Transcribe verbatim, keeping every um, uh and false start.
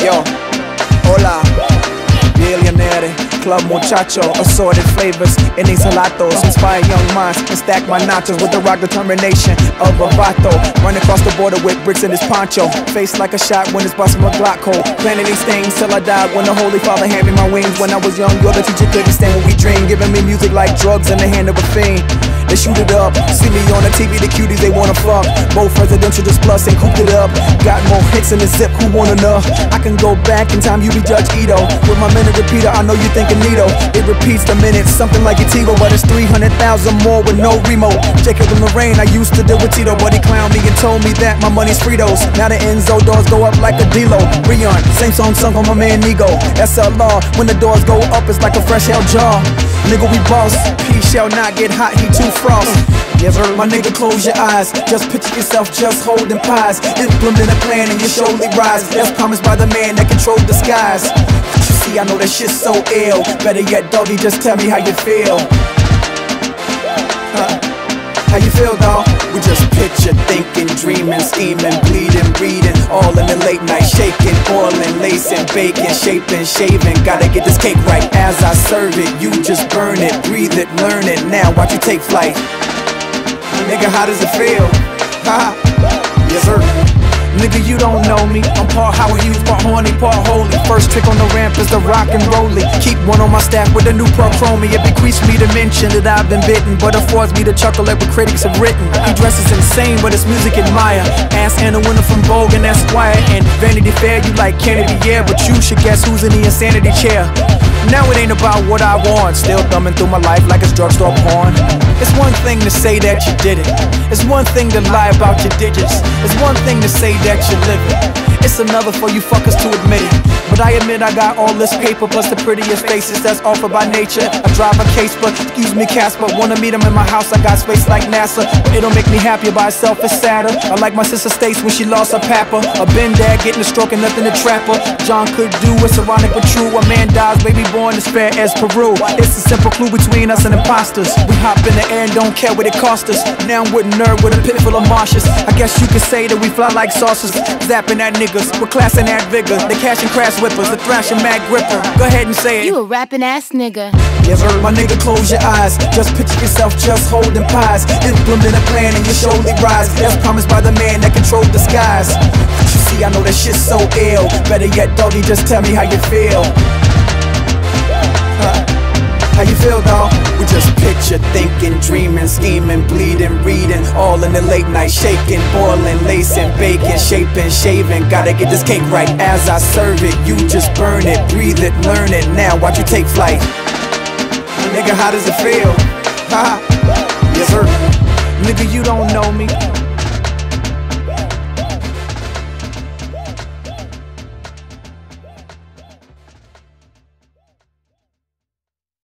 Yo, hola, millionaire, club muchacho, assorted flavors in these gelatos. Inspire young minds and stack my nachos with the rock determination of a vato. Run across the border with bricks in his poncho. Face like a shot when it's busting my Glock hole. Planning these things till I died when the Holy Father handed me my wings. When I was young, you're the teacher couldn't stand when we dream. Giving me music like drugs in the hand of a fiend. They shoot it up, see me on the T V, the cuties they wanna fuck. Both residential just plus and cooped it up. Got more hits in the zip, who wanna know? I can go back in time, you be Judge Ito. With my minute repeater, I know you thinking Nito. It repeats the minutes, something like a TiVo, but it's three hundred thousand more with no remote. Jacob and Lorraine, I used to deal with Tito, but he clowned me and told me that my money's Fritos. Now the Enzo doors go up like a D-Lo. Rion, same song sung on my man Nigo. S L R, when the doors go up, it's like a fresh hell jar. Nigga, we boss, he shall not get hot, he too frost. Yes, sir. My nigga, close your eyes. Just picture yourself just holding pies. Implement a plan and you surely rise. That's promised by the man that controls the skies. You see, I know that shit's so ill. Better yet, doggy, just tell me how you feel. Huh? How you feel, dawg? We just picture, thinking, dreaming, scheming, bleeding, reading, all in the late night, shaking, oiling, lacing, baking, shaping, shaving. Gotta get this cake right as I serve it. You just burn it, breathe it, learn it. Now watch you take flight. Nigga, how does it feel? Ha! Yes, sir. Nigga, you don't know me. I'm part Howard Hughes, part horny, part holy. First trick on the ramp is the rock and rollie. Keep one on my staff with a new pro chromie. It bequeaths me to mention that I've been bitten, but affords me to chuckle at what critics have written. He dresses insane, but his music admire. Ask Anna Winter from Vogue and Esquire. And Vanity Fair, you like Kennedy, yeah, but you should guess who's in the insanity chair. Now it ain't about what I want. Still thumbing through my life like it's drugstore porn. It's one thing to say that you did it. It's one thing to lie about your digits. It's one thing to say that you live it. It's another for you fuckers to admit it. But I admit I got all this paper plus the prettiest faces that's offered by nature. I drive a case, but excuse me, Casper. Wanna meet him in my house, I got space like NASA. But it'll make me happier by itself, it's sadder. I like my sister Stace when she lost her papa. A Ben dad getting a stroke and nothing to trap her. John could do, it's ironic but true. A man dies, baby born as fair as Peru. It's a simple clue between us and imposters. We hop in the air and don't care what it cost us. Now I'm with a nerd with a pit full of marshes. I guess you could say that we fly like saucers. Zapping at niggas, we're class and that vigor. The cash and crash whippers, the thrashing mad gripper. Go ahead and say it. You a rapping ass nigga. Yes, sir. My nigga, close your eyes. Just picture yourself just holding pies. Implement a plan and you surely rise. That's promised by the man that controls the skies. You see, I know that shit's so ill. Better yet, doggy, just tell me how you feel. Huh? How you feel, dawg? We just picture, thinking, dreaming, scheming, bleeding, reading, all in the late night, shaking, boiling, lacing, baking, shaping, shaving. Gotta get this cake right as I serve it. You just burn it, breathe it, learn it. Now watch you take flight. Nigga, how does it feel? Ha! Yes, sir. Nigga, you don't know me.